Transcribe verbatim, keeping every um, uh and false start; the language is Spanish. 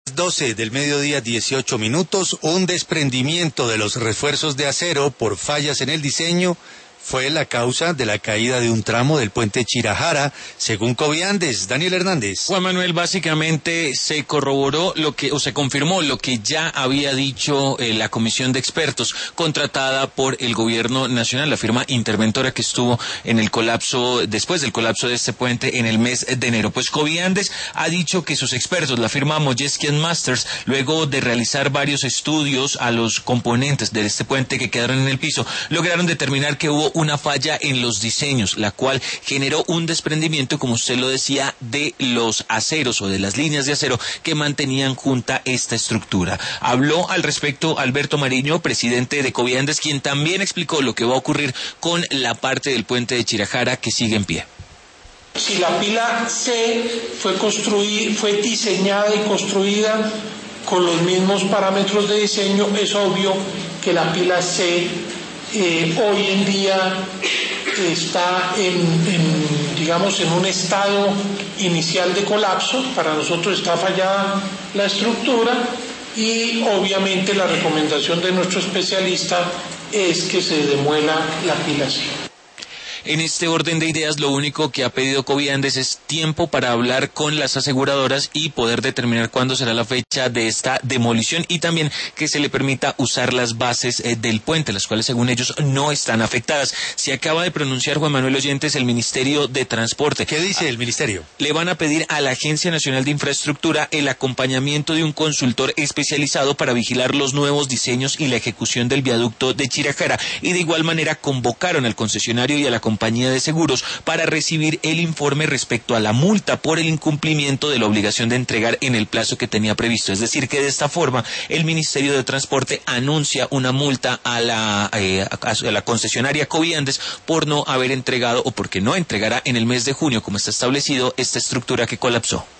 doce del mediodía, dieciocho minutos, un desprendimiento de los refuerzos de acero por fallas en el diseño fue la causa de la caída de un tramo del puente Chirajara, según Coviandes. Daniel Hernández. Juan Manuel, básicamente se corroboró lo que, o se confirmó lo que ya había dicho eh, la comisión de expertos contratada por el gobierno nacional, la firma interventora que estuvo en el colapso, después del colapso de este puente en el mes de enero. Pues Coviandes ha dicho que sus expertos, la firma Modjeski and Masters, luego de realizar varios estudios a los componentes de este puente que quedaron en el piso, lograron determinar que hubo una falla en los diseños, la cual generó un desprendimiento, como usted lo decía, de los aceros o de las líneas de acero que mantenían junta esta estructura. Habló al respecto Alberto Mariño, presidente de Coviandes, quien también explicó lo que va a ocurrir con la parte del puente de Chirajara que sigue en pie. Si la pila C fue construida, fue diseñada y construida con los mismos parámetros de diseño, es obvio que la pila C Eh, hoy en día está en, en, digamos, en un estado inicial de colapso. Para nosotros está fallada la estructura y obviamente la recomendación de nuestro especialista es que se demuela la pila C. En este orden de ideas, lo único que ha pedido Coviandes es tiempo para hablar con las aseguradoras y poder determinar cuándo será la fecha de esta demolición, y también que se le permita usar las bases eh, del puente, las cuales según ellos no están afectadas. Se acaba de pronunciar, Juan Manuel Oyentes, el Ministerio de Transporte. ¿Qué dice el ministerio? Le van a pedir a la Agencia Nacional de Infraestructura el acompañamiento de un consultor especializado para vigilar los nuevos diseños y la ejecución del viaducto de Chirajara, y de igual manera convocaron al concesionario y a la compañía de seguros para recibir el informe respecto a la multa por el incumplimiento de la obligación de entregar en el plazo que tenía previsto. Es decir, que de esta forma el Ministerio de Transporte anuncia una multa a la, eh, a la concesionaria Coviandes por no haber entregado o porque no entregará en el mes de junio, como está establecido, esta estructura que colapsó.